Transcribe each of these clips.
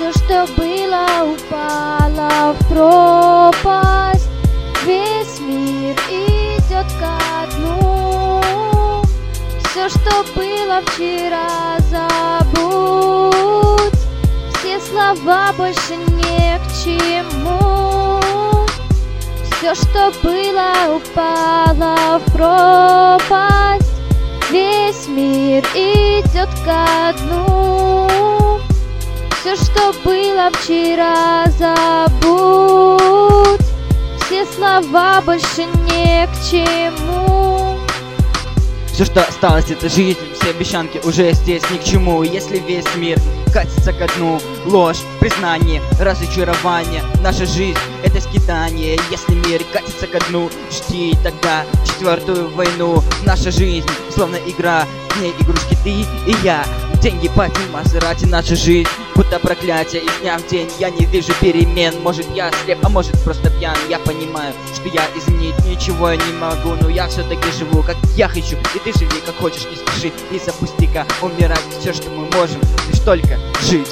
Все, что было, упало в пропасть. Весь мир идет ко дну. Все, что было вчера, забудь. Все слова больше не к чему. Все, что было, упало в пропасть. Весь мир идет ко дну. Все, что было вчера, забудь. Все слова больше не к чему. Все, что осталось, это жизнь, все обещанки уже здесь ни к чему. Если весь мир катится ко дну, ложь, признание, разочарование, наша жизнь — это скитание. Если мир катится ко дну, жди тогда 4-ю войну. Наша жизнь словно игра, в ней игрушки ты и я. Деньги, пати, Мазерати, наша жизнь будто проклятие. Из дня в день я не вижу перемен. Может я слеп, а может просто пьян. Я понимаю, что я изменить ничего я не могу, но я все-таки живу как я хочу. И ты живи как хочешь, не спеши из-за пустяка умирать. Все, что мы можем, лишь только жить.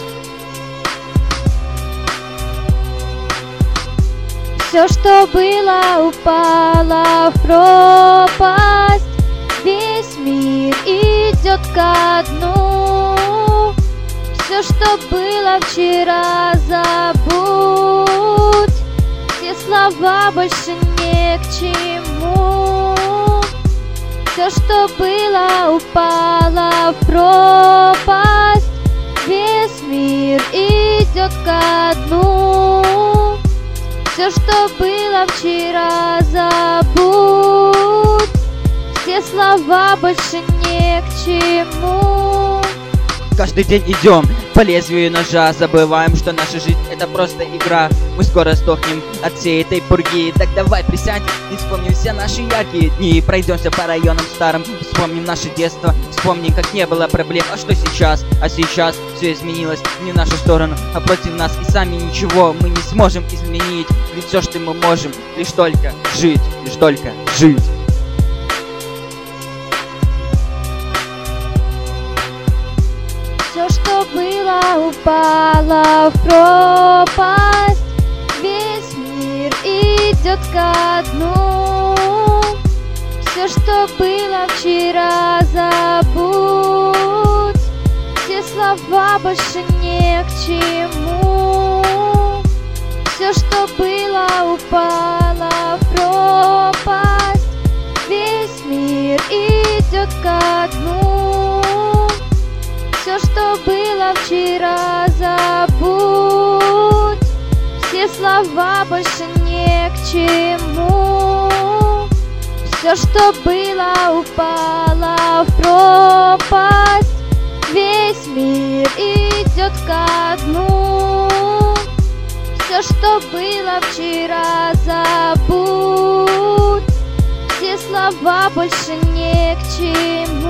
Все, что было, упало в пропасть. Весь мир идет ко дну. Все, что было вчера, забудь. Все слова больше не к чему. Все, что было, упало в пропасть. Весь мир идет ко дну. Все, что было вчера, забудь. Все слова больше не к чему. Каждый день идем по лезвию ножа, забываем, что наша жизнь — это просто игра. Мы скоро сдохнем от всей этой пурги. Так давай присядем и вспомним все наши яркие дни. Пройдемся по районам старым, вспомним наше детство. Вспомним, как не было проблем, а что сейчас? А сейчас все изменилось не в нашу сторону, а против нас. И сами ничего мы не сможем изменить. Ведь все, что мы можем, лишь только жить, лишь только жить. Все, что было, упало в пропасть. Весь мир идет ко дну. Все, что было вчера, забудь. Все слова больше не к чему. Все, что было, упало в пропасть. Весь мир идет ко дну. Все, что было вчера, забудь. Все слова больше не к чему. Все, что было, упало в пропасть. Весь мир идет ко дну. Все, что было вчера, забудь. Все слова больше не к чему.